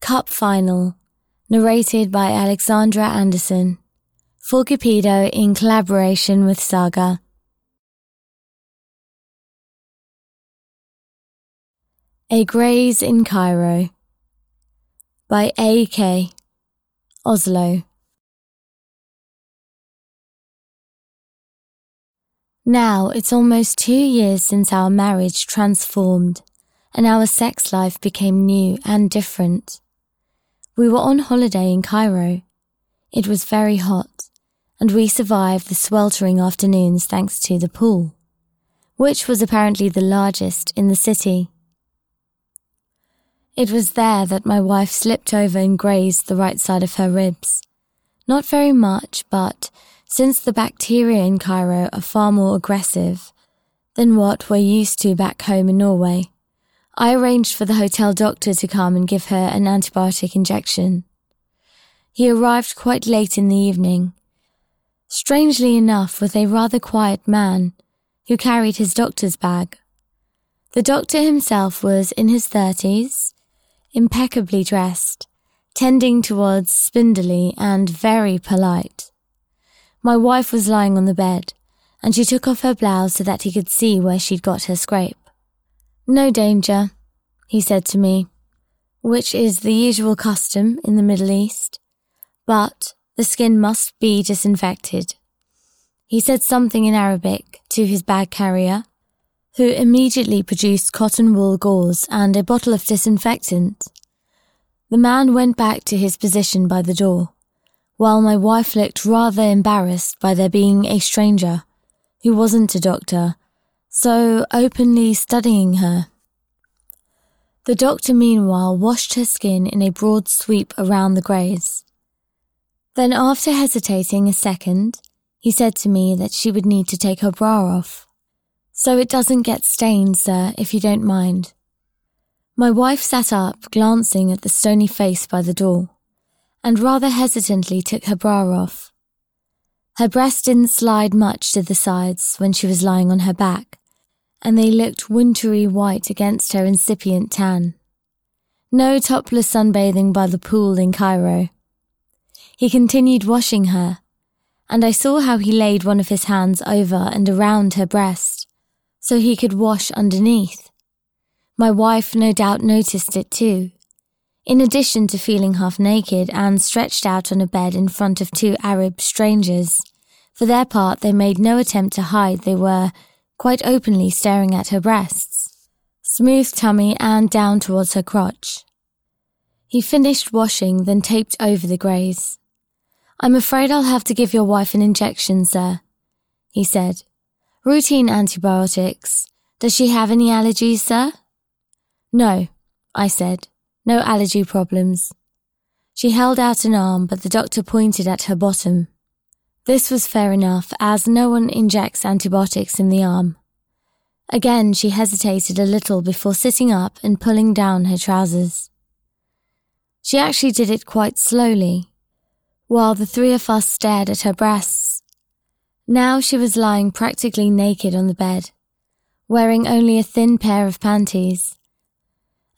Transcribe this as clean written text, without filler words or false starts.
Cup Final, narrated by Alexandra Anderson, for Cupido in collaboration with Saga. A Graze in Cairo, by A.K. Oslo. Now it's almost 2 years since our marriage transformed and our sex life became new and different. We were on holiday in Cairo. It was very hot, and we survived the sweltering afternoons thanks to the pool, which was apparently the largest in the city. It was there that my wife slipped over and grazed the right side of her ribs. Not very much, but since the bacteria in Cairo are far more aggressive than what we're used to back home in Norway, I arranged for the hotel doctor to come and give her an antibiotic injection. He arrived quite late in the evening, strangely enough with a rather quiet man who carried his doctor's bag. The doctor himself was in his 30s, impeccably dressed, tending towards spindly and very polite. My wife was lying on the bed, and she took off her blouse so that he could see where she'd got her scrape. "No danger," he said to me, which is the usual custom in the Middle East, but the skin must be disinfected. He said something in Arabic to his bag carrier, who immediately produced cotton wool gauze and a bottle of disinfectant. The man went back to his position by the door, while my wife looked rather embarrassed by there being a stranger, who wasn't a doctor, so openly studying her. The doctor meanwhile washed her skin in a broad sweep around the graze. Then after hesitating a second, he said to me that she would need to take her bra off. "So it doesn't get stained, sir, if you don't mind." My wife sat up, glancing at the stony face by the door, and rather hesitantly took her bra off. Her breasts didn't slide much to the sides when she was lying on her back, and they looked wintry white against her incipient tan. No topless sunbathing by the pool in Cairo. He continued washing her, and I saw how he laid one of his hands over and around her breast, so he could wash underneath. My wife no doubt noticed it too, in addition to feeling half naked and stretched out on a bed in front of 2 Arab strangers. For their part, they made no attempt to hide they were quite openly staring at her breasts, smooth tummy and down towards her crotch. He finished washing, then taped over the graze. "I'm afraid I'll have to give your wife an injection, sir," he said. "Routine antibiotics. Does she have any allergies, sir?" "No," I said. "No allergy problems." She held out an arm, but the doctor pointed at her bottom. This was fair enough, as no one injects antibiotics in the arm. Again, she hesitated a little before sitting up and pulling down her trousers. She actually did it quite slowly, while the 3 of us stared at her breasts. Now she was lying practically naked on the bed, wearing only a thin pair of panties.